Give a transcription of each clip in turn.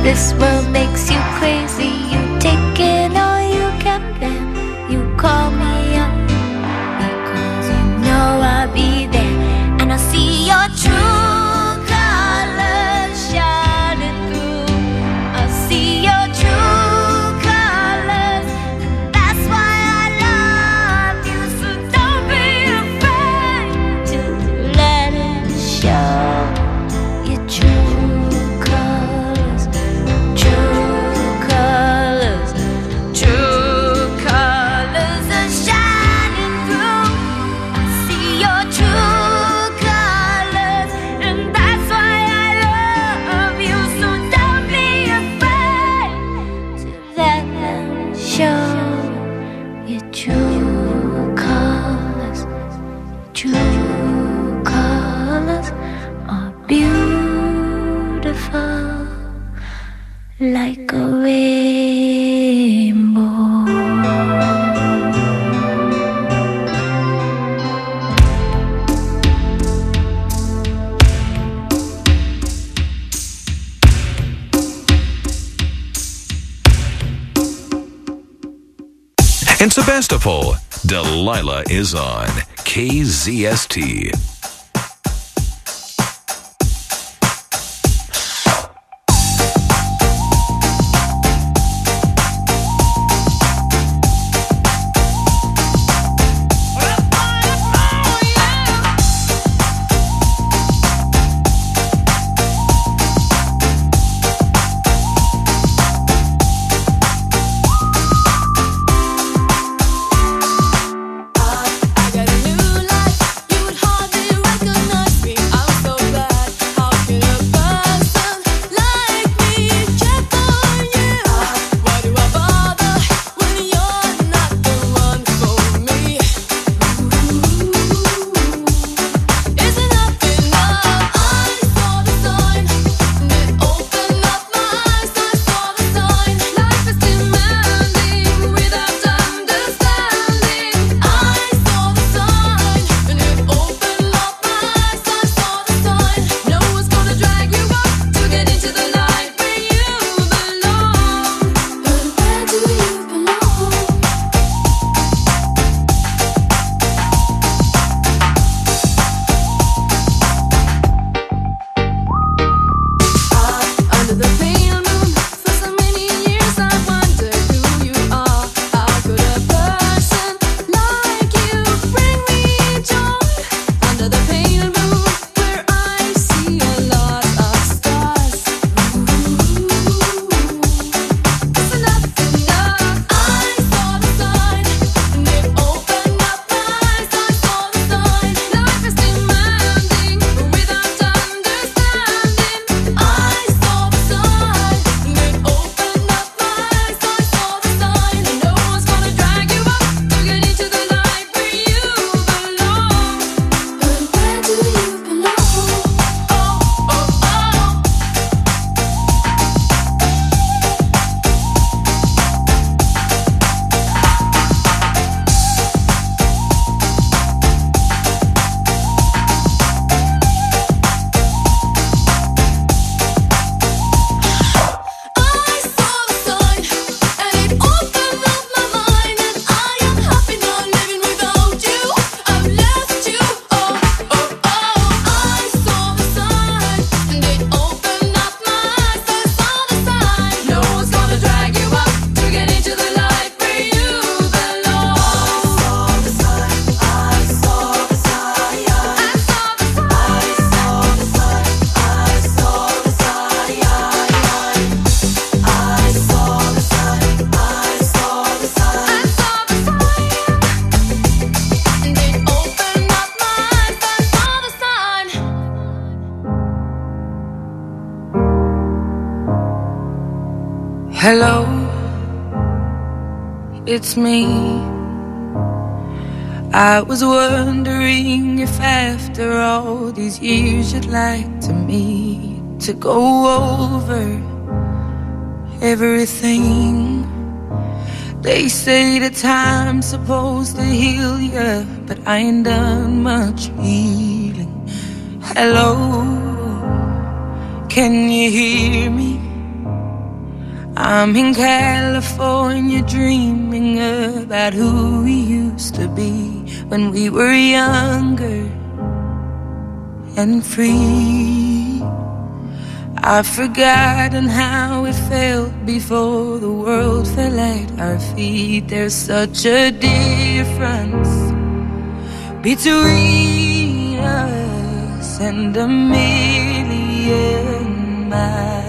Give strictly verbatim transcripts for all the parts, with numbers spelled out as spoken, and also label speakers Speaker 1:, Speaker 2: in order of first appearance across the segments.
Speaker 1: This world makes you crazy. You take it all you can bear. You call me up because you know I'll be there, and I see your true colors shining through. I see your true colors, and that's why I love you. So don't be afraid to let it show. Your true colors, true colors, true colors are shining through. I see your true colors, and that's why I love you. So don't be afraid to let them show. Your true colors, true colors are beautiful like a rainbow.
Speaker 2: In Sebastopol, Delilah is on K Z S T.
Speaker 3: Hello, it's me. I was wondering if after all these years you'd like to meet to go over everything. They say that time's supposed to heal ya, but I ain't done much healing. Hello, can you hear me? I'm in California dreaming about who we used to be when we were younger and free. I've forgotten how it felt before the world fell at our feet. There's such a difference between us and a million miles.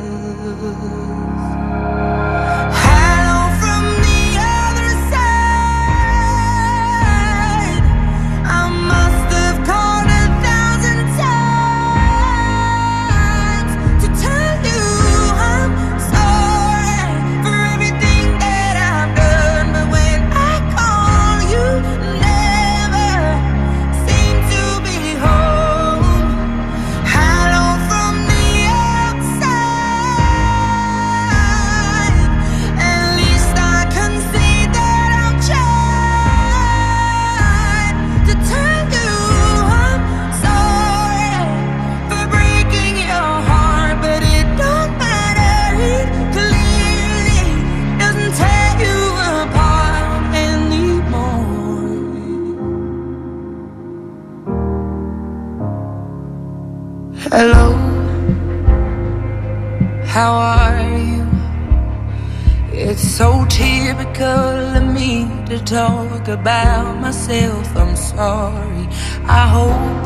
Speaker 4: Hello, how are you? It's so typical of me to talk about myself. I'm sorry. I hope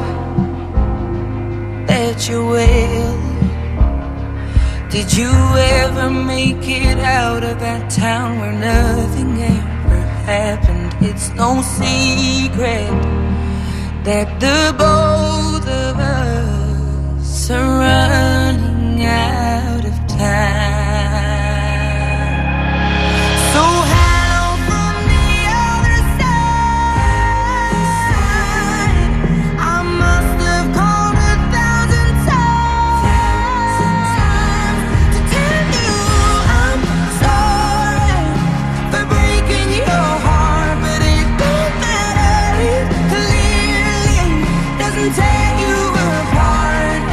Speaker 4: that you're well. Did you ever make it out of that town where nothing ever happened? It's no secret that the both of us are running out of time. So hello from the other side. I must have called a thousand times to tell you I'm sorry for breaking your heart, but it don't matter. It clearly doesn't take you apart.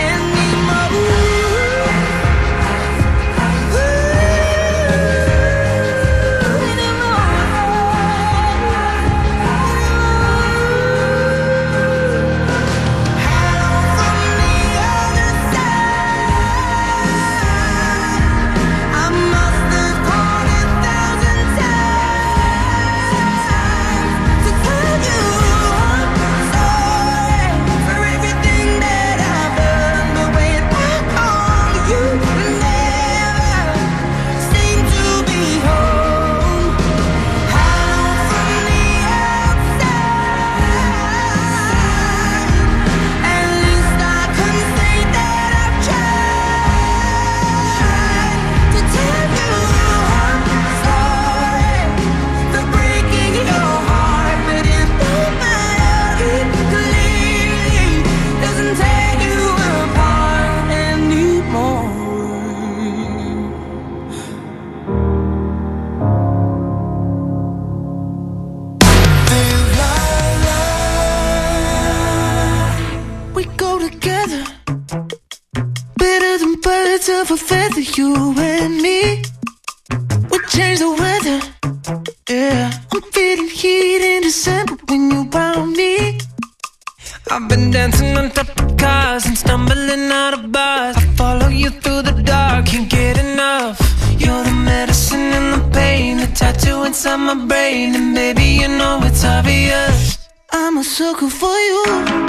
Speaker 3: Of a feather, you and me, we change the weather. Yeah, I'm feeling heat in December when you found me. I've been dancing on top of cars and stumbling out of bars. I follow you through the dark, can't get enough. You're the medicine and the pain, the tattoo inside my brain. And baby, you know it's obvious, I'm a sucker for you.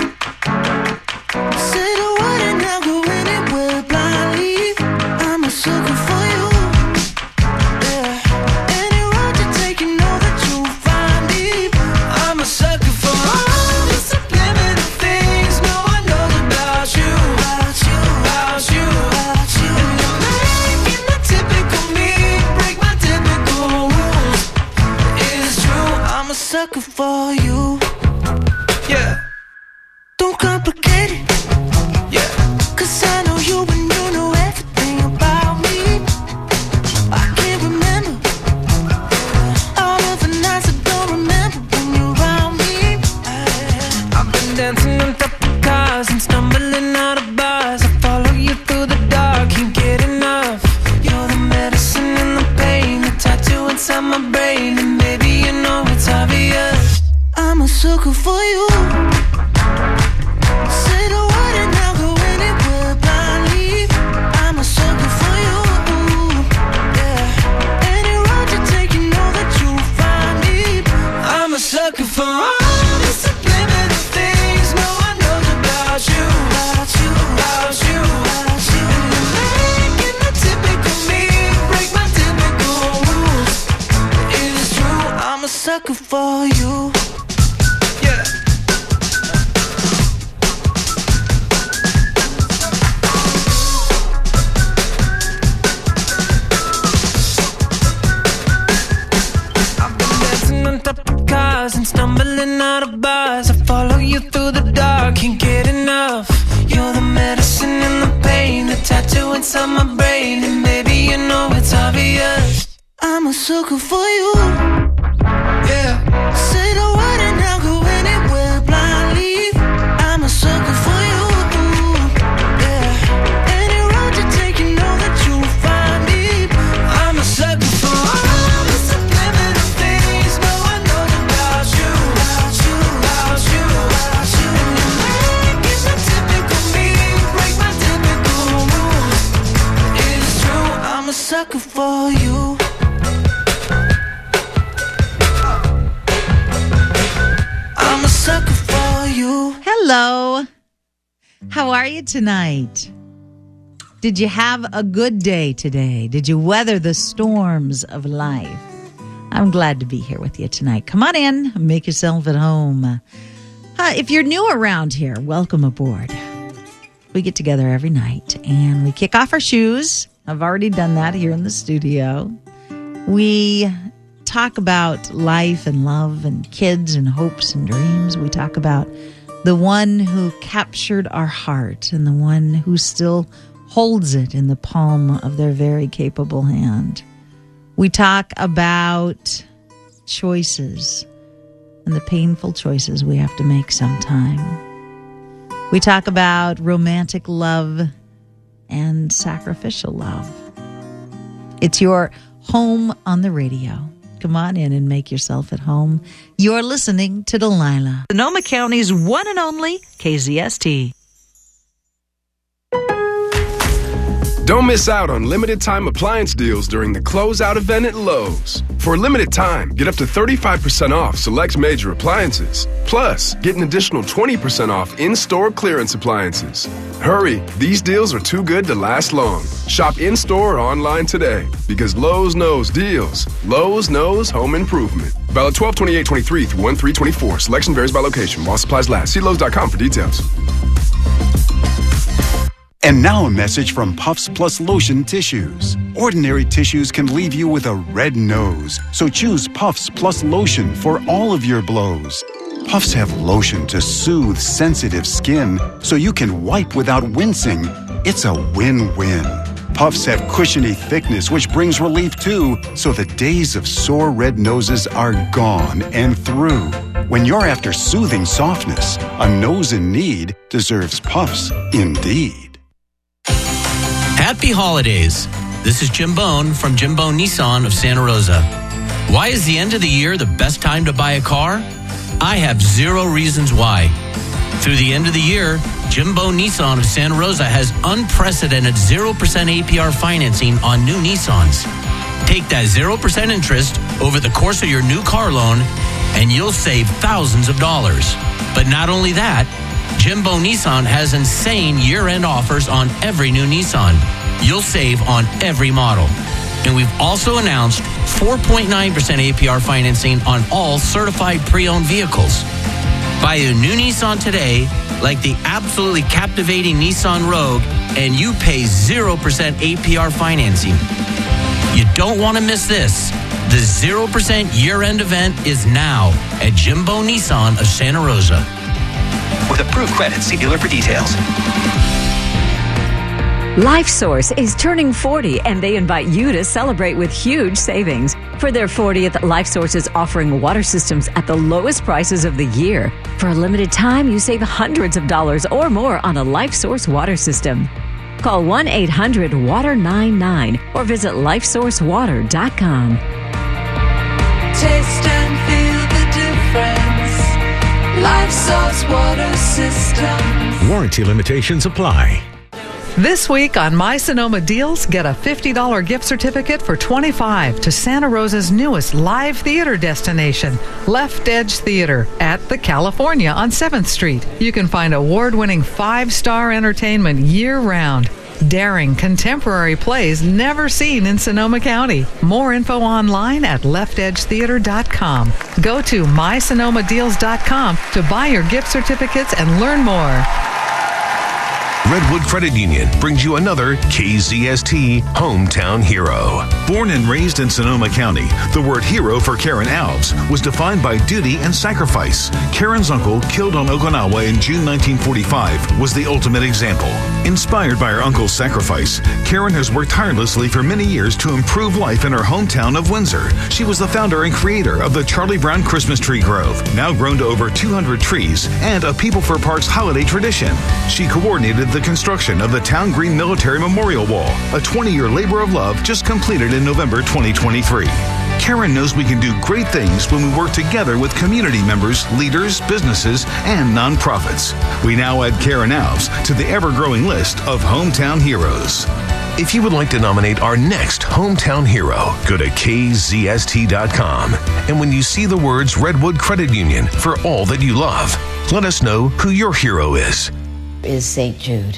Speaker 3: Say the word and I'll go anywhere blindly. I'm a sucker for you, yeah. Any road you take, you know that you'll find deep. I'm a sucker for all the subliminal things no one knows about you, about you, about you, about you. And you're making the typical me break my typical rules. It's true, I'm a sucker for you, yeah. Don't complicate it, yeah. Cause I know you and you know everything about me. I can't remember all of the nights I don't remember when you're around me. I've been dancing on top of cars and stumbling out of bars. I follow you through the dark, can't get enough. You're the medicine sucker for you. Yeah. I've been dancing on top of cars and stumbling out of bars. I follow you through the dark, can't get enough. You're the medicine and the pain, the tattoo inside my brain. And baby, you know it's obvious, I'm a sucker for you. Yeah. Say the word and I'll go anywhere blindly. I'm a sucker for you. Yeah. Any road you take, you know that you'll find me. I'm a sucker for all the subliminal things no one knows about you. About you, about you, about you. And you make it the typical me, break my typical rules. It's true, I'm a sucker for you.
Speaker 5: Hello. How are you tonight? Did you have a good day today? Did you weather the storms of life? I'm glad to be here with you tonight. Come on in. Make yourself at home. Uh, if you're new around here, welcome aboard. We get together every night and we kick off our shoes. I've already done that here in the studio. We talk about life and love and kids and hopes and dreams. We talk about the one who captured our heart and the one who still holds it in the palm of their very capable hand. We talk about choices and the painful choices we have to make sometime. We talk about romantic love and sacrificial love. It's your home on the radio. Come on in and make yourself at home. You're listening to Delilah, Sonoma County's one and only K Z S T.
Speaker 6: Don't miss out on limited time appliance deals during the closeout event at Lowe's. For a limited time, get up to thirty-five percent off select major appliances. Plus, get an additional twenty percent off in-store clearance appliances. Hurry, these deals are too good to last long. Shop in-store or online today because Lowe's knows deals. Lowe's knows home improvement. Valid twelve twenty-eight twenty-three through one three twenty-four. Selection varies by location while supplies last. See Lowe's dot com for details.
Speaker 7: And now a message from Puffs Plus Lotion Tissues. Ordinary tissues can leave you with a red nose, so choose Puffs Plus Lotion for all of your blows. Puffs have lotion to soothe sensitive skin, so you can wipe without wincing. It's a win-win. Puffs have cushiony thickness, which brings relief too, so the days of sore red noses are gone and through. When you're after soothing softness, a nose in need deserves Puffs indeed.
Speaker 8: Happy holidays. This is Jim Bone from Jim Bone Nissan of Santa Rosa. Why is the end of the year the best time to buy a car? I have zero reasons why. Through the end of the year, Jim Bone Nissan of Santa Rosa has unprecedented zero percent A P R financing on new Nissans. Take that zero percent interest over the course of your new car loan and you'll save thousands of dollars. But not only that, Jim Bone Nissan has insane year-end offers on every new Nissan. You'll save on every model. And we've also announced four point nine percent A P R financing on all certified pre-owned vehicles. Buy a new Nissan today, like the absolutely captivating Nissan Rogue, and you pay zero percent A P R financing. You don't want to miss this. The zero percent year-end event is now at Jim Bone Nissan of Santa Rosa.
Speaker 9: With approved credit, see dealer for details.
Speaker 10: LifeSource is turning forty, and they invite you to celebrate with huge savings. For their fortieth, LifeSource is offering water systems at the lowest prices of the year. For a limited time, you save hundreds of dollars or more on a LifeSource water system. Call one eight hundred water nine nine or visit life source water dot com.
Speaker 3: Taste and feel the difference. LifeSource water systems.
Speaker 11: Warranty limitations apply.
Speaker 12: This week on My Sonoma Deals, get a fifty dollars gift certificate for twenty-five dollars to Santa Rosa's newest live theater destination, Left Edge Theater at the California on seventh Street. You can find award-winning five-star entertainment year-round. Daring, contemporary plays never seen in Sonoma County. More info online at left edge theater dot com. Go to my sonoma deals dot com to buy your gift certificates and learn more.
Speaker 2: Redwood Credit Union brings you another K Z S T Hometown Hero.
Speaker 13: Born and raised in Sonoma County, the word hero for Karen Alves was defined by duty and sacrifice. Karen's uncle, killed on Okinawa in June nineteen forty-five, was the ultimate example. Inspired by her uncle's sacrifice, Karen has worked tirelessly for many years to improve life in her hometown of Windsor. She was the founder and creator of the Charlie Brown Christmas Tree Grove, now grown to over two hundred trees, and a People for Parks holiday tradition. She coordinated the construction of the Town Green Military Memorial Wall, a twenty-year labor of love just completed in November twenty twenty-three. Karen knows we can do great things when we work together with community members, leaders, businesses, and nonprofits. We now add Karen Alves to the ever-growing list of Hometown Heroes.
Speaker 2: If you would like to nominate our next Hometown Hero, go to K Z S T dot com. And when you see the words Redwood Credit Union for all that you love, let us know who your hero is.
Speaker 14: Is Saint Jude.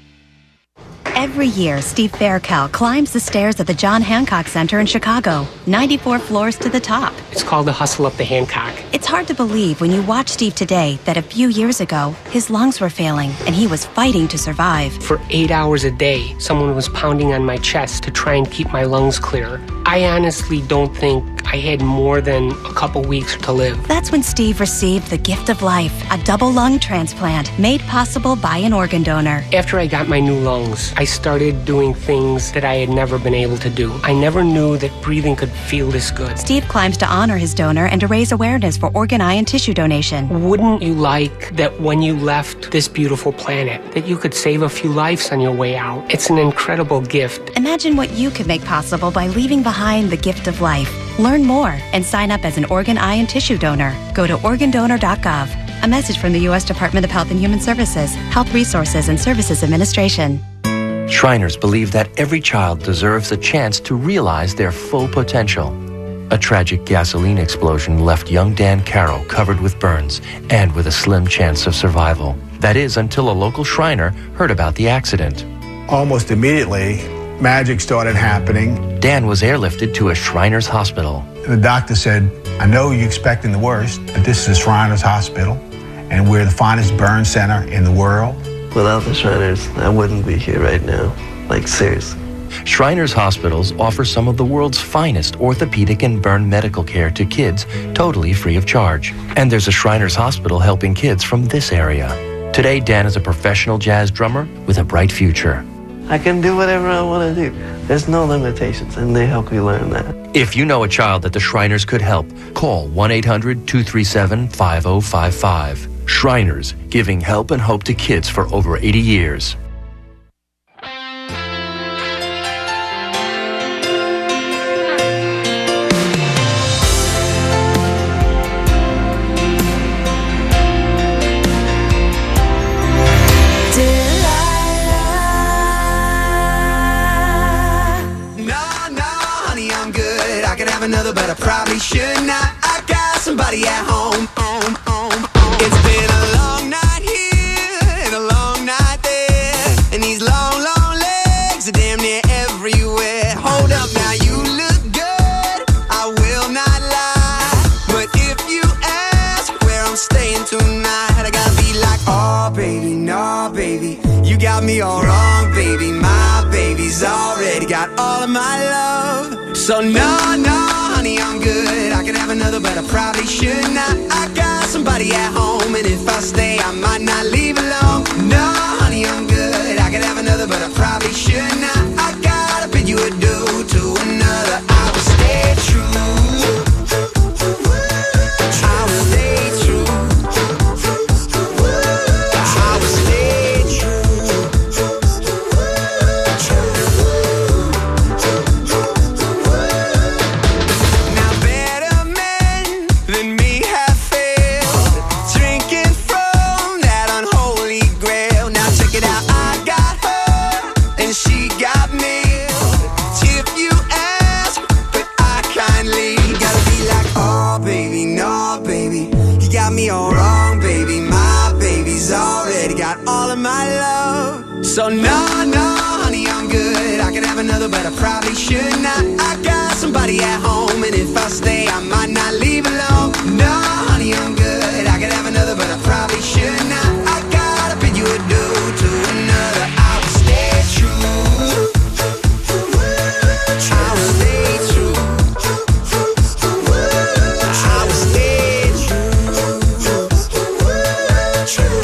Speaker 14: Every year, Steve Faircal climbs the stairs at the John Hancock Center in Chicago, ninety-four floors to the top.
Speaker 15: It's called the Hustle Up the Hancock.
Speaker 14: It's hard to believe when you watch Steve today that a few years ago, his lungs were failing and he was fighting to survive.
Speaker 15: For eight hours a day, someone was pounding on my chest to try and keep my lungs clear. I honestly don't think I had more than a couple weeks to live.
Speaker 14: That's when Steve received the gift of life, a double lung transplant made possible by an organ donor.
Speaker 15: After I got my new lungs, I started doing things that I had never been able to do. I never knew that breathing could feel this good.
Speaker 14: Steve climbs to honor his donor and to raise awareness for organ, eye, and tissue donation.
Speaker 15: Wouldn't you like that when you left this beautiful planet, that you could save a few lives on your way out? It's an incredible gift.
Speaker 14: Imagine what you could make possible by leaving behind the gift of life. Learn more and sign up as an organ, eye, and tissue donor. Go to organ donor dot gov. A message from the U S Department of Health and Human Services, Health Resources and Services Administration.
Speaker 16: Shriners believe that every child deserves a chance to realize their full potential. A tragic gasoline explosion left young Dan Carroll covered with burns and with a slim chance of survival. That is, until a local Shriner heard about the accident.
Speaker 17: Almost immediately, magic started happening.
Speaker 16: Dan was airlifted to a Shriners hospital.
Speaker 17: The doctor said, I know you're expecting the worst, but this is Shriners Hospital, and we're the finest burn center in the world.
Speaker 18: Without the Shriners, I wouldn't be here right now. Like, seriously.
Speaker 16: Shriners Hospitals offer some of the world's finest orthopedic and burn medical care to kids totally free of charge. And there's a Shriners Hospital helping kids from this area. Today, Dan is a professional jazz drummer with a bright future.
Speaker 18: I can do whatever I want to do. There's no limitations, and they help me learn that.
Speaker 16: If you know a child that the Shriners could help, call one eight hundred two three seven five oh five five. Shriners, giving help and hope to kids for over eighty years.
Speaker 3: Another, but I probably should not. I got somebody at home. home, home, home. It's been a long night here and a long night there, and these long, long legs are damn near everywhere. Hold up now, you look good, I will not lie, but if you ask where I'm staying tonight, I gotta be like, oh baby, no baby, you got me all wrong, baby. My baby's already got all of my love. So no, no, honey, I'm good. I could have another, but I probably should not. I got somebody at home, and if I stay, I might not leave alone. No, honey, I'm good. I could have another, but I probably should not. I gotta bid you adieu to another. I will stay true. I will stay true. I will stay true. She got have another, but I probably should not. I got somebody at home, and if I stay, I might not leave alone. No, honey, I'm good. I could have another, but I probably should not. I gotta bid you adieu to another. I will stay true. I will stay true. I will stay true. True.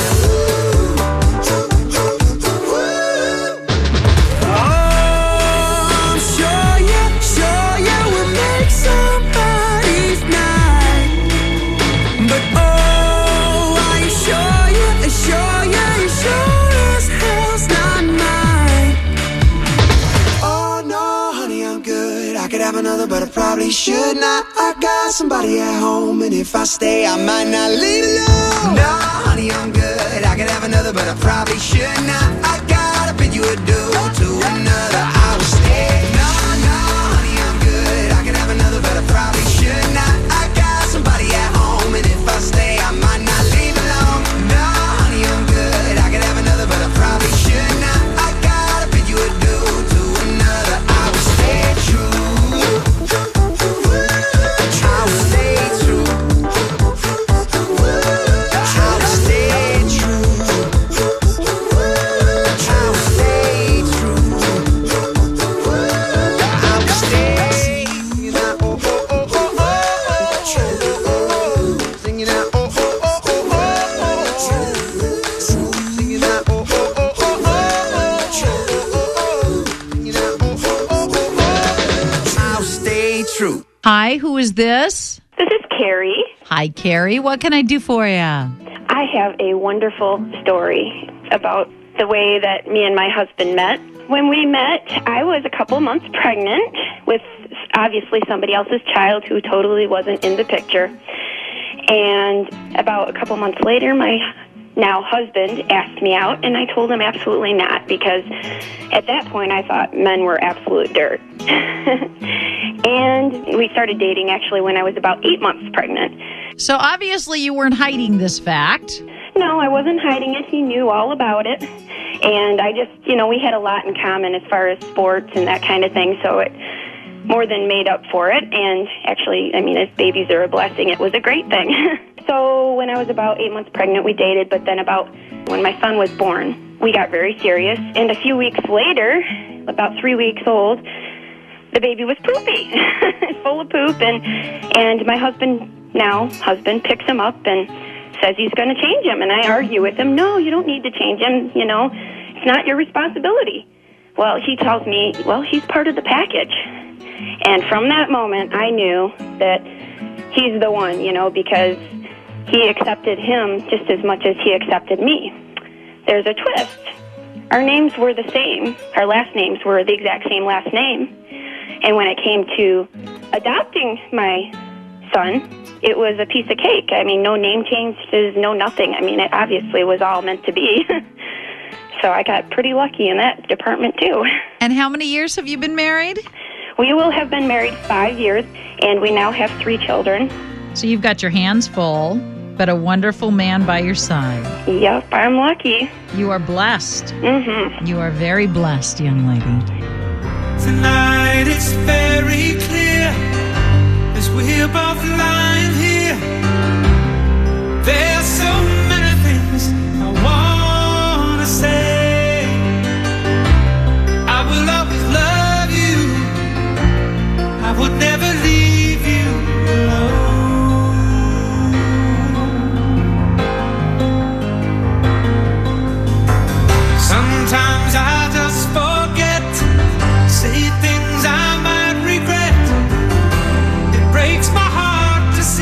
Speaker 3: But I probably should not. I got somebody at home, and if I stay, I might not leave alone. No, honey, I'm good. I could have another, but I probably should not. I gotta bid you adieu to another. I will stay. No, no, honey, I'm good. I could have another, but I probably should not. I got somebody at home, and if I stay, I might not leave alone. No, honey, I'm good. I could have another, but I probably should not. I gotta bid you adieu to another. I will stay true.
Speaker 5: Hi, who is this?
Speaker 19: This is Carrie.
Speaker 5: Hi, Carrie. What can I do for you?
Speaker 19: I have a wonderful story about the way that me and my husband met. When we met, I was a couple months pregnant with obviously somebody else's child who totally wasn't in the picture. And about a couple months later, my now husband asked me out, and I told him absolutely not, because at that point I thought men were absolute dirt. And we started dating actually when I was about eight months pregnant.
Speaker 5: So obviously you weren't hiding this fact.
Speaker 19: No, I wasn't hiding it. He knew all about it. And I just, you know, we had a lot in common as far as sports and that kind of thing, so it more than made up for it. And actually, I mean, as babies are a blessing, it was a great thing. So when I was about eight months pregnant, we dated, but then about when my son was born, we got very serious. And a few weeks later, about three weeks old, the baby was poopy, full of poop. And, and my husband, now husband, picks him up and says he's going to change him. And I argue with him, no, you don't need to change him. You know, it's not your responsibility. Well, he tells me, well, he's part of the package. And from that moment, I knew that he's the one, you know, because he accepted him just as much as he accepted me. There's a twist. Our names were the same. Our last names were the exact same last name. And when it came to adopting my son, it was a piece of cake. I mean, no name changes, no nothing. I mean, it obviously was all meant to be. So I got pretty lucky in that department, too.
Speaker 5: And how many years have you been married?
Speaker 19: We will have been married five years, and we now have three children.
Speaker 5: So you've got your hands full, but a wonderful man by your side.
Speaker 19: Yep, I'm lucky.
Speaker 5: You are blessed.
Speaker 19: Mm-hmm.
Speaker 5: You are very blessed, young lady.
Speaker 3: Tonight it's very clear as we're both lying here. There's so many things I want to say. I will always love you. I would never leave you alone. Sometimes I just forget, say things I might regret. It breaks my heart to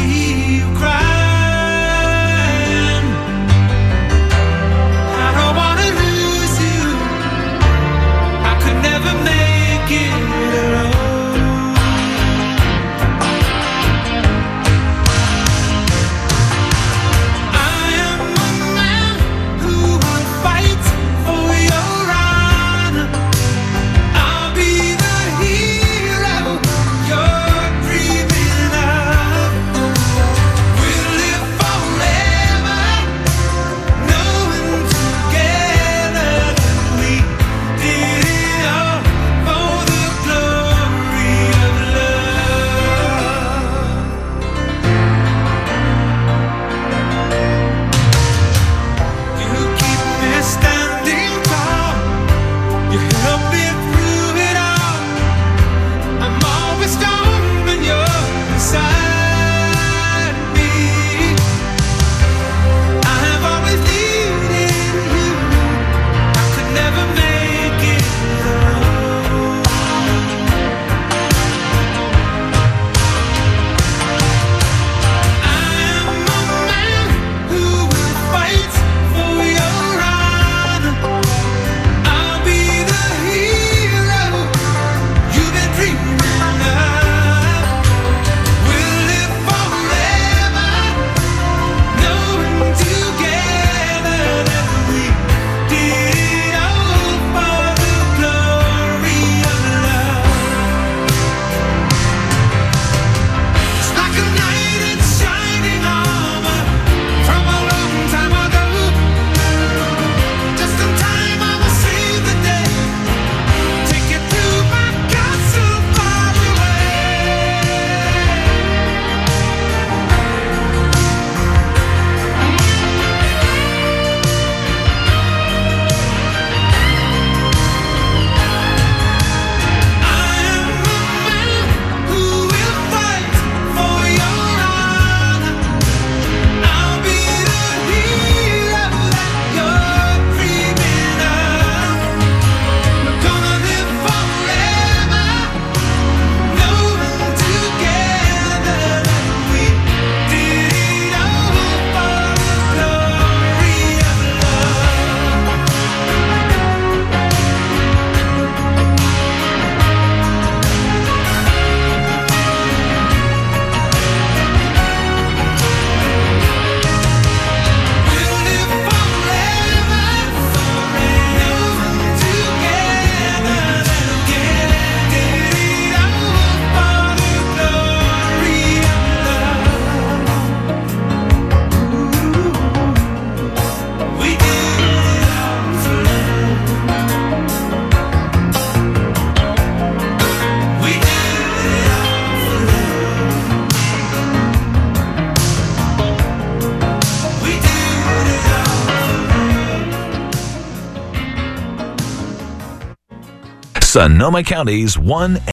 Speaker 2: Sonoma County's one